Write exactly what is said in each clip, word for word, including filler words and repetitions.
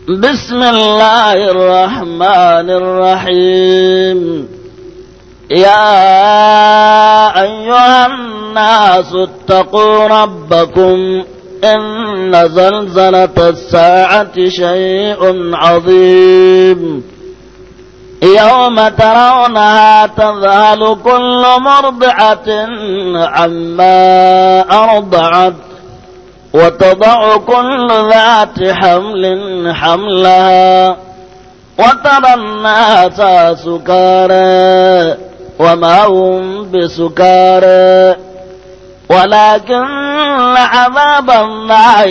بسم الله الرحمن الرحيم. يا أيها الناس اتقوا ربكم إن زلزلة الساعة شيء عظيم يوم ترونها تذهل كل مرضعة عما أرضعت وتضع كل ذات حمل حملها وترى الناس سكارى وما هم بسكارى ولكن عذاب الله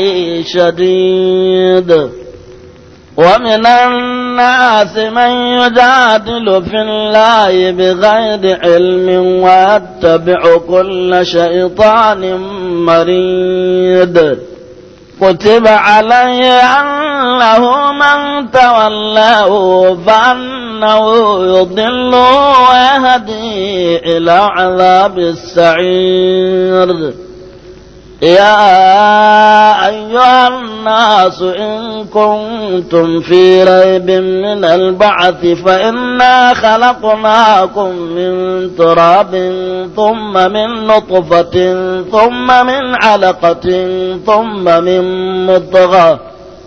شديد. ومن الناس من يجادل في الله بغير علم ويتبع كل شيطان مريد. كتب عليه أنه من تولاه فأنه يضله ويهدي إلى عذاب السعير. يا أيها الناس إن كنتم في ريب من البعث فإنا خلقناكم من تراب ثم من نطفة ثم من علقة ثم من مضغة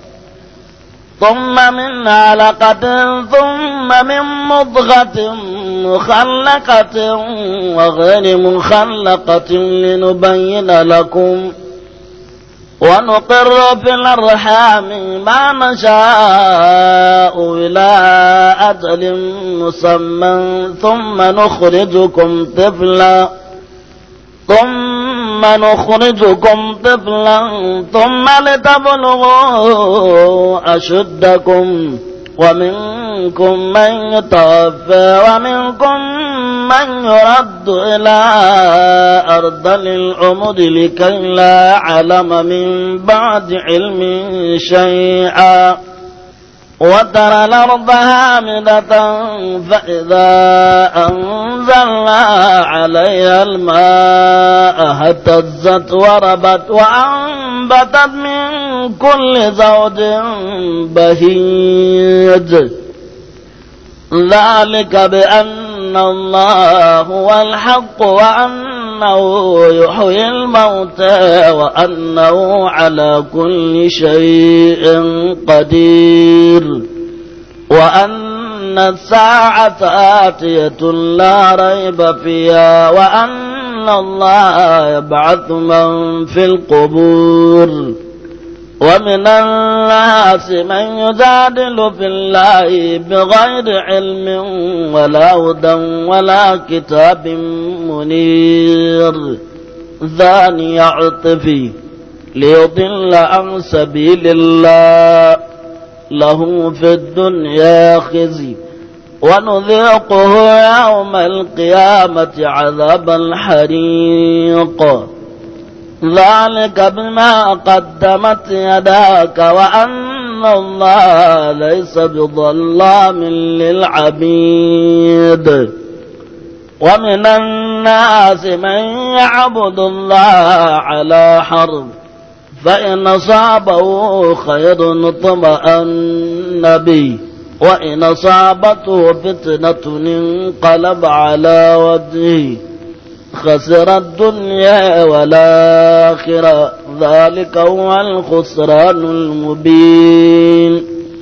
ثم من علقة ثم من مضغة مخلقة وغير مخلقة لنبين لكم ونقر في الأرحام ما نشاء إلى أجل مسمى ثم نخرجكم طفلا ثم نخرجكم طفلا ثم لتبلغوا أشدكم ومنكم من يتوفى ومنكم من يرد إلى أرذل العمر لكي لا يعلم من بعد علم شيئا. وترى الأرض هامدة فإذا أنزلنا عليها الماء اهتزت وربت وأنبتت من كل زوج بهيج. ذلك بأن الله هو الحق وأنه يحيي الموتى وأنه على كل شيء قدير وأن الساعة آتية لا ريب فيها وأن الله يبعث من في القبور. ومن الناس من يجادل في الله بغير علم ولا هدى ولا كتاب منير. ثاني عطفي ليضل عن سبيل الله له في الدنيا خزي ونذيقه يوم القيامة عذاب الحريق. ذلك بما قدمت يداك وأن الله ليس بظلام للعبيد. ومن الناس من يعبد الله على حرف فإن أصابه خير اطمأن به وإن أصابته فتنة انقلب على وجهه خسر الدنيا والآخرة. ذلك هو الخسران المبين.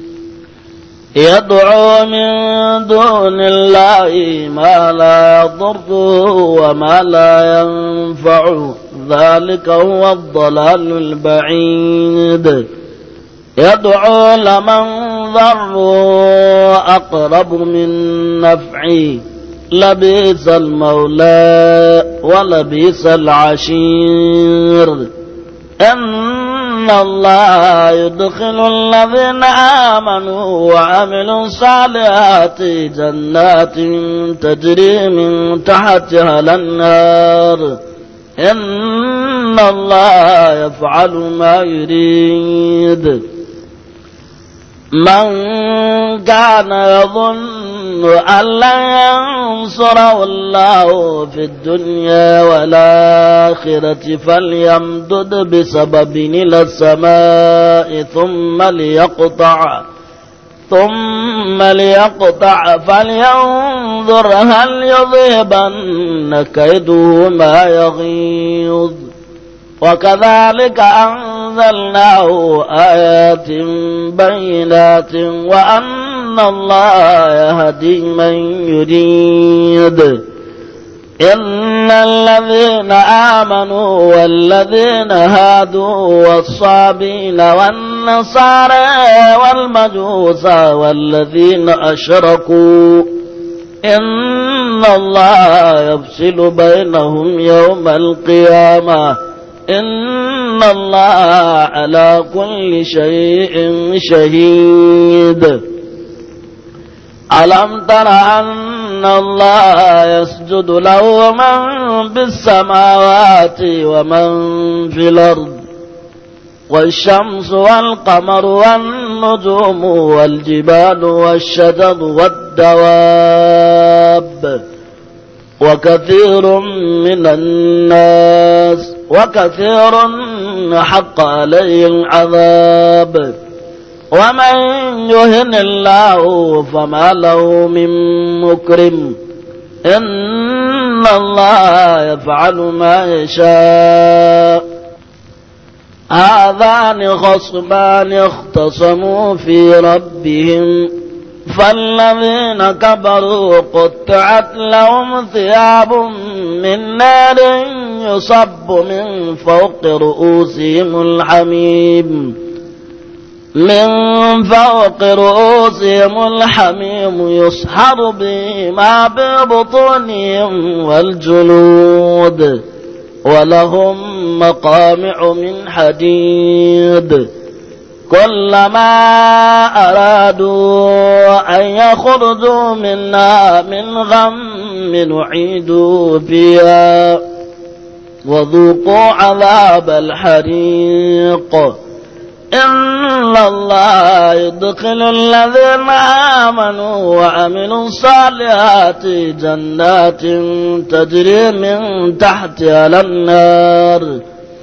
يدعو من دون الله ما لا يضره وما لا ينفعه ذلك هو الضلال البعيد. يدعو لمن ضره أقرب من نفعه لبئس المولى ولبئس العشير. إن الله يدخل الذين آمنوا وعملوا الصالحات جنات تجري من تحتها الأنهار. إن الله يفعل ما يريد. من كان يظن أن لن ينصره الله في الدنيا والآخرة فليمدد بسبب إلى السماء ثم ليقطع ثم ليقطع فلينظر هل يذهبن كيده ما يغيظ وكذلك أنزلناه آيات بينات وأن الله يهدي من يريد إن الذين آمنوا والذين هادوا والصابين والنصارى والمجوس والذين أشركوا إن الله يفصل بينهم يوم القيامة إن الله على كل شيء شهيد ألم تر أن الله يسجد له من بالسماوات ومن في الأرض والشمس والقمر والنجوم والجبال والشجر والدواب وكثير من الناس وكثير حق عليه العذاب ومن يهن الله فما له من مكرم إن الله يفعل ما يشاء هذان خصمان اختصموا في ربهم فالذين كبروا قطعت لهم ثياب من نار يصب من فوق رؤوسهم الحميم من فوق رؤوسهم الحميم يصهر به ما ببطونهم والجلود ولهم مقامع من حديد كلما أرادوا أن يخرجوا منها من غم نعيدوا فيها وذوقوا عذاب الحريق إن الله يدخل الذين آمنوا وعملوا الصالحات جنات تجري من تحتها الأنهار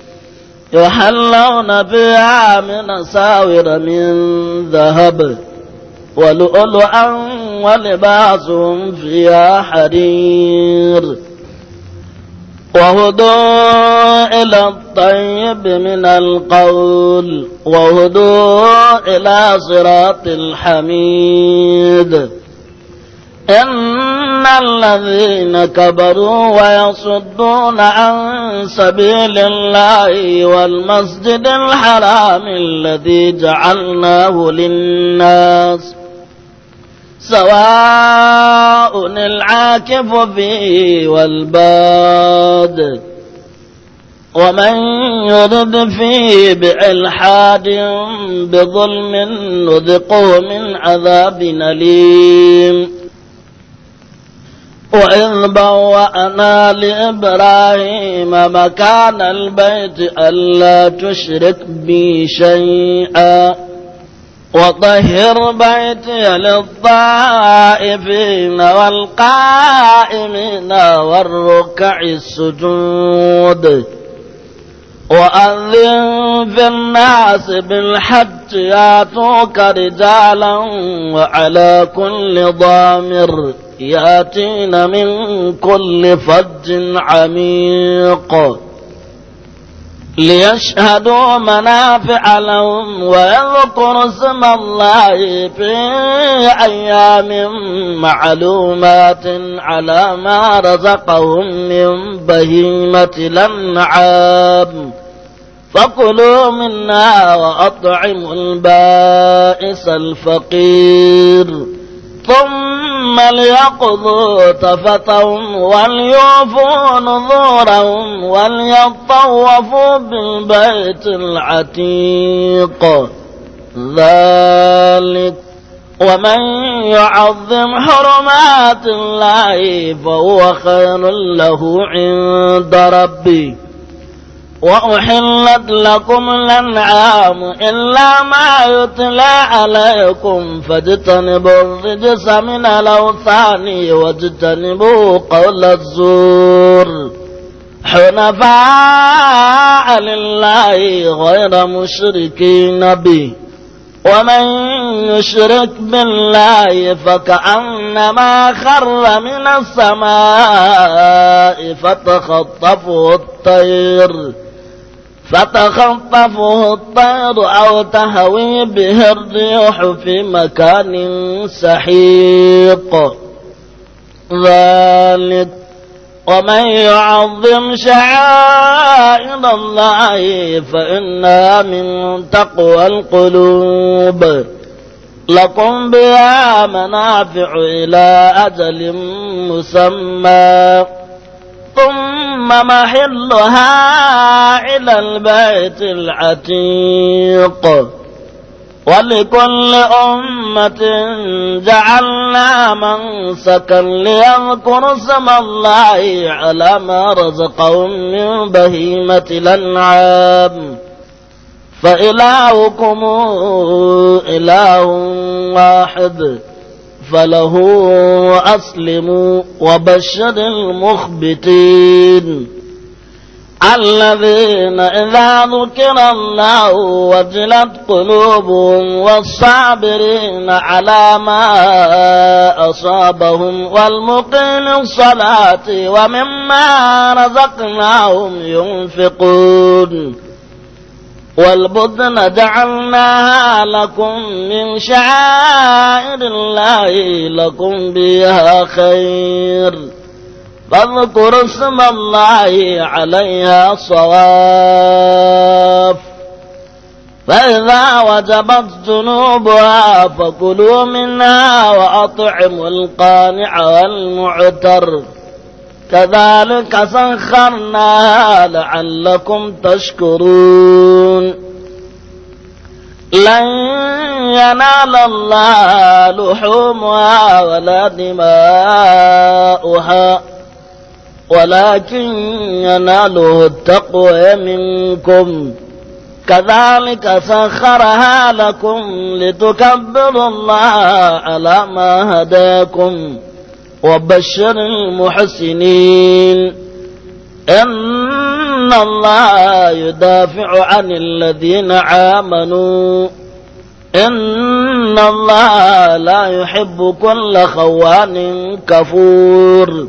يحلون فيها من أساور من ذهب ولؤلؤا ولباسهم فيها حرير وهدوا إلى الطيب من القول وهدوا إلى صراط الحميد إن الذين كبروا ويصدون عن سبيل الله والمسجد الحرام الذي جعلناه للناس سواء العاكف فيه والباد ومن يرد فيه بإلحاد بظلم نذقه من عذاب أليم وإذ بوأنا لإبراهيم مكان البيت ألا تشرك بي شيئا وطهر بيتي للطائفين والقائمين والركع السجود وأذن في الناس بالحج ياتوك رجالا وعلى كل ضامر ياتين من كل فج عميق ليشهدوا منافع لهم ويذكروا اسم الله في أيام معلومات على ما رزقهم من بهيمة الأنعام فكلوا منها وأطعموا البائس الفقير ثم ليقضوا تفتهم وليوفوا نذورهم وليطوفوا بالبيت العتيق ذلك ومن يعظم حرمات الله فهو خير له عند ربه وأحلت لكم الأنعام إلا ما يتلى عليكم فاجتنبوا الرجس من الأوثان واجتنبوا قول الزور حنفاء لله غير مشركين به ومن يشرك بالله فكأنما خر من السماء فتخطفه الطير فتخطفه الطير أو تهوي به الريح في مكان سحيق ذلك ومن يعظم شعائر الله فإنها من تقوى القلوب لكم بها منافع إلى أجل مسمى ثم محلها إلى البيت العتيق ولكل أمة جعلنا منسكا ليذكروا اسم الله على ما رزقهم من بهيمة الأنعام فإلهكم إله واحد فله أسلموا وبشر المخبتين الذين إذا ذكر الله وجلت قلوبهم والصابرين على ما أصابهم والمقيم الصلاة ومما رزقناهم ينفقون والبدن جعلناها لكم من شعائر الله لكم بها خير فاذكروا اسم الله عليها صواف فإذا وجبت جنوبها فكلوا منها وأطعموا القانع والمعتر كذلك سخرناها لعلكم تشكرون لن ينال الله لحومها ولا دماؤها ولكن يناله التقوى منكم كذلك سخرها لكم لتكبروا الله على ما هداكم وبشر المحسنين إن الله يدافع عن الذين آمنوا إن الله لا يحب كل خوان كفور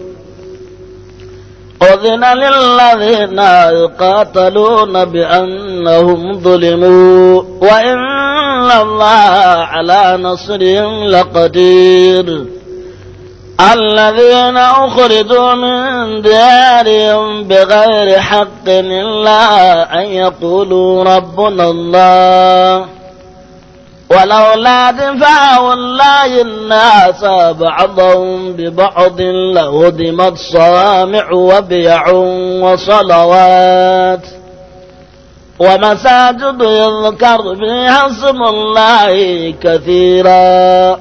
أذن للذين يقاتلون بأنهم ظلموا وإن الله على نصرهم لقدير الذين أخرجوا من ديارهم بغير حق إلا أن يقولوا ربنا الله ولولا دفاع الله الناس بعضهم ببعض لهدمت صوامع وبيع وصلوات ومساجد يذكر فيها اسم الله كثيرا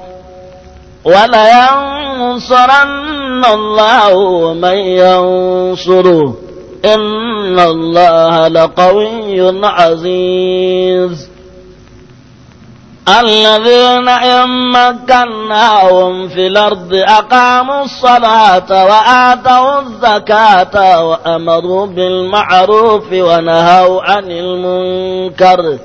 ولينصرن الله من ينصره إن الله لقوي عزيز الذين إن مكناهم في الأرض أقاموا الصلاة وآتوا الزكاة وأمروا بالمعروف ونهوا عن المنكر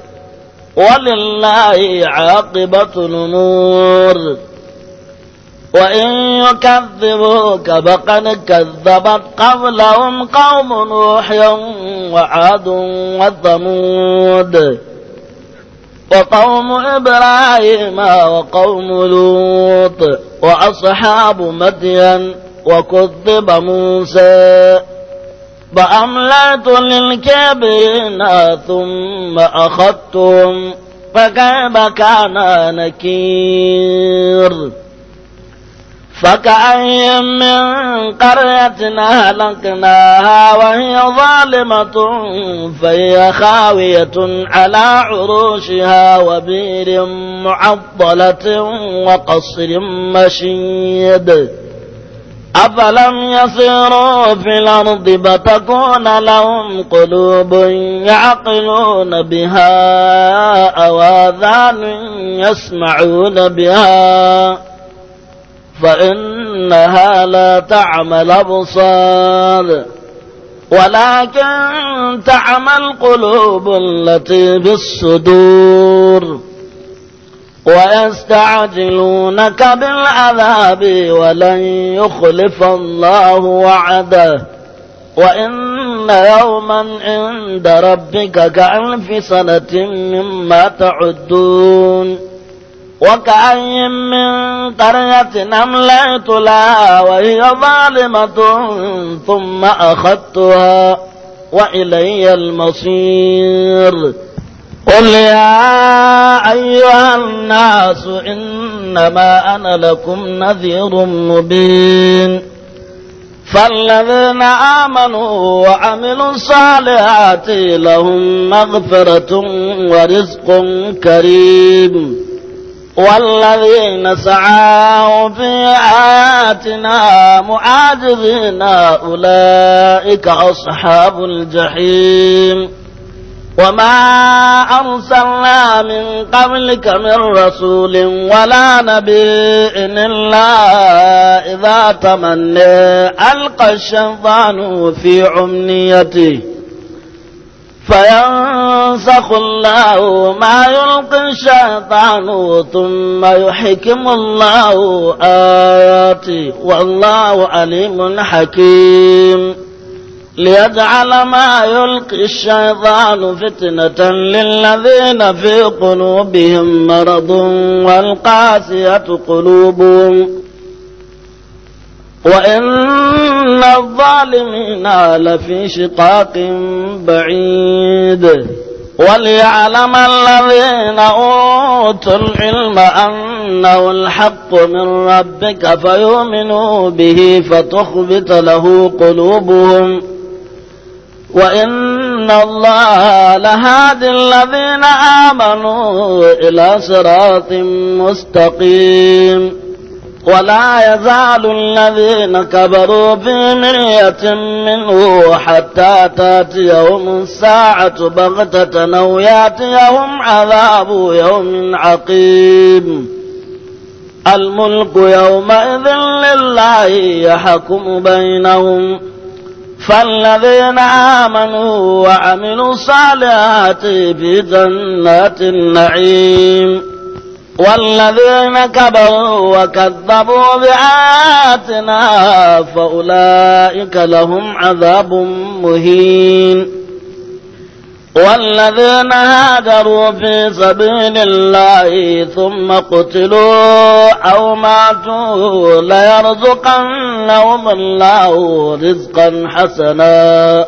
ولله عاقبة الأمور وإن يكذبوك فقد كذبت قبلهم قوم نوح وعاد وثمود وقوم إبراهيم وقوم لوط وأصحاب مدين وكذب موسى فأمليت للكافرين ثم أخذتهم فكيف كان نكير فكأي من قرية أهلكناها وهي ظالمة فهي خاوية على عروشها وبئر معطلة وقصر مشيد أفلم يسيروا في الأرض فتكون لهم قلوب يعقلون بها أو آذان يسمعون بها فإنها لا تعمى الأبصار ولكن تعمى القلوب التي في الصدور ويستعجلونك بالعذاب ولن يخلف الله وعده وإن يوما عند ربك كألف سنة مما تعدون وكأي من قرية أمليت لها وهي ظالمة ثم أخذتها وإلي المصير قل يا أيها الناس إنما أنا لكم نذير مبين فالذين آمنوا وعملوا الصالحات لهم مغفرة ورزق كريم والذين سعوا في آياتنا معاجزين أولئك أصحاب الجحيم وما أرسلنا من قبلك من رسول ولا نبي إلا إذا تمنى ألقى الشيطان في أمنيته فينسخ الله ما يلقي الشيطان ثم يحكم الله آياته والله عليم حكيم ليجعل ما يلقي الشيطان فتنة للذين في قلوبهم مرض والقاسية قلوبهم وإن الظالمين لفي شقاق بعيد وليعلم الذين أوتوا العلم أنه الحق من ربك فيؤمنوا به فتخبت له قلوبهم وإن الله لهادي الذين آمنوا إلى صراط مستقيم ولا يزال الذين كبروا في مرية منه حتى تأتيهم الساعة بغتة أو يأتيهم عذاب يوم عقيم الملك يومئذ لله يحكم بينهم فالذين آمنوا وعملوا الصالحات في جنات النعيم والذين كبروا وكذبوا بآياتنا فأولئك لهم عذاب مهين والذين هاجروا في سبيل الله ثم قتلوا أو ماتوا ليرزقنهم الله رزقا حسنا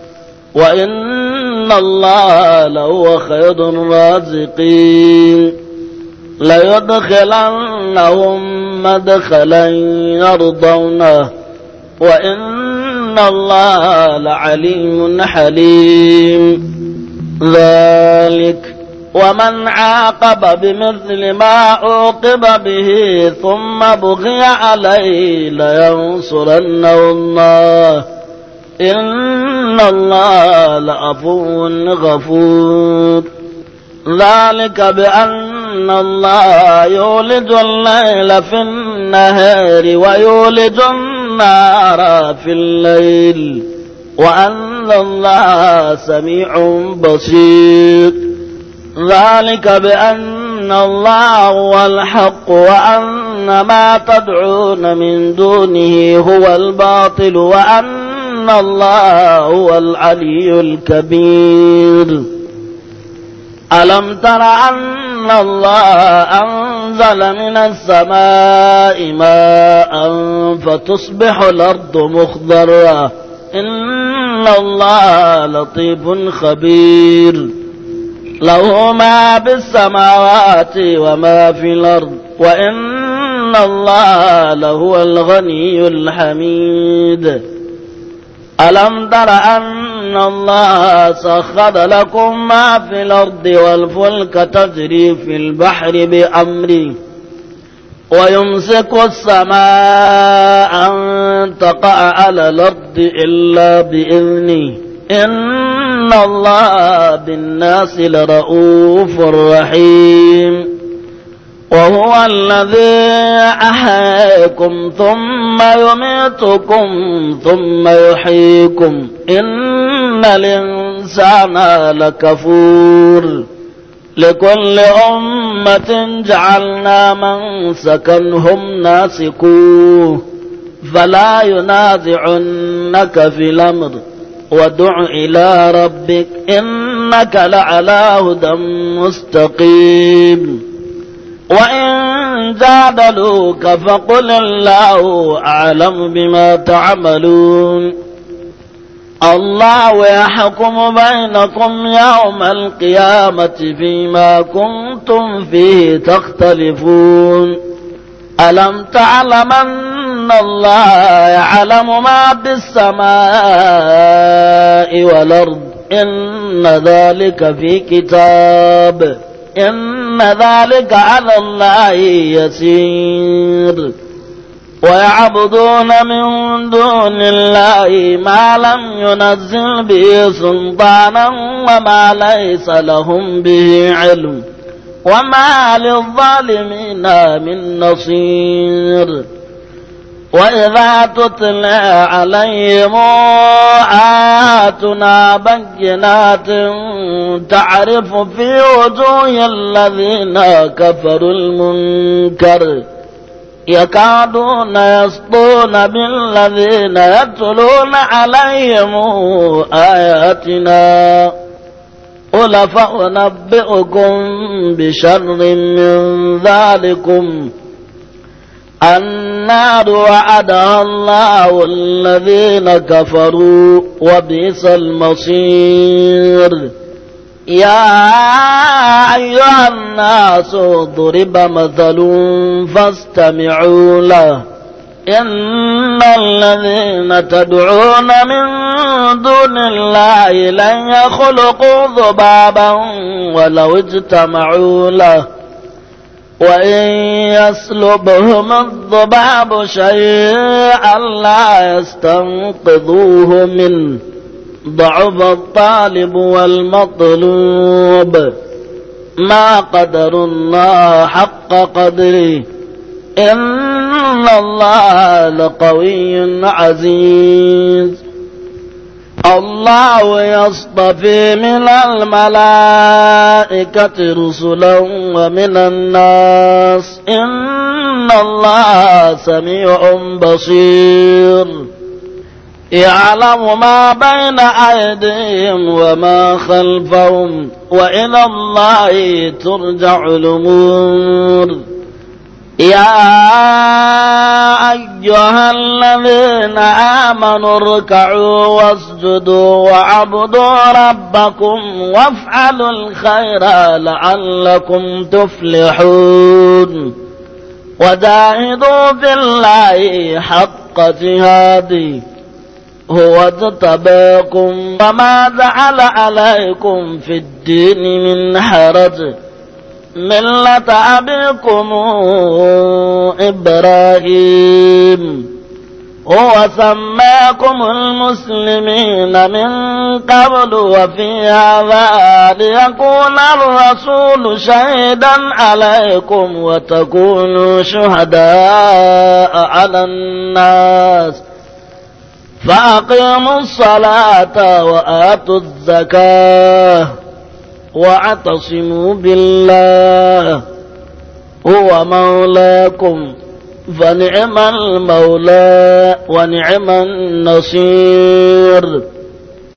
وإن الله لهو خير الرازقين ليدخلنهم مدخلا يرضونه وإن الله لعليم حليم ذلك ومن عاقب بمثل ما عوقب به ثم بغي عليه لينصرنه الله إن الله لعفو غفور ذلك بأن الله يولج الليل في النهار ويولج النهار في الليل وأن الله سميع بصير ذلك بأن الله هو الحق وأن ما تدعون من دونه هو الباطل وأن الله هو العلي الكبير ألم تر أن الله أنزل من السماء ماء فتصبح الأرض مخضرة إن الله لطيف خبير له ما بالسماوات وما في الأرض وإن الله لهو الغني الحميد ألم تر أن الله سخر لكم ما في الأرض والفلك تجري في البحر بأمره ويمسك السماء أن تقع على الأرض إلا بإذنه إن الله بالناس لرؤوف رحيم وهو الذي أحياكم ثم يميتكم ثم يحييكم إن الإنسان لكفور لكل أمة جعلنا منسكا هم ناسكوه فلا ينازعنك في الأمر وادع إلى ربك إنك لعلى هدى مستقيم وإن جادلوك فقل الله أعلم بما تعملون الله يحكم بينكم يوم القيامة فيما كنتم فيه تختلفون ألم تعلم أن الله يعلم ما في السماء والأرض إن ذلك في كتاب إن ذلك على الله يسير ويعبدون من دون الله ما لم ينزل به سلطانا وما ليس لهم به علم وما للظالمين من نصير وإذا تتلى عليهم آياتنا بينات تعرف في وجوه الذين كفروا المنكر يكادون يسطون بالذين يتلون عليهم آياتنا قل فأنبئكم بشر من ذلكم النار وعدها الله الذين كفروا وبئس المصير يا أيها الناس ضرب مثل فاستمعوا له إن الذين تدعون من دون الله لن يخلقوا ذبابا ولو اجتمعوا له وإن يسلبهم الذباب شيئا لا يستنقذوه منه ضعف الطالب والمطلوب ما قدر الله حق قدره إن الله لقوي عزيز الله يصطفي من الملائكة رسلا ومن الناس إن الله سميع بصير يعلم ما بين أيديهم وما خلفهم وإلى الله ترجع الأمور يا أيها الذين آمنوا اركعوا واسجدوا وعبدوا ربكم وافعلوا الخير لعلكم تفلحون وجاهدوا في الله حق جهاده هو اجتباكم وما جعل عليكم في الدين من حرج ملة أبيكم إبراهيم هو سماكم المسلمين من قبل وفي هذا ليكون الرسول شهيدا عليكم وتكونوا شهداء على الناس فأقيموا الصلاة وآتوا الزكاة واعتصموا بالله هو مولاكم فنعم المولى ونعم النصير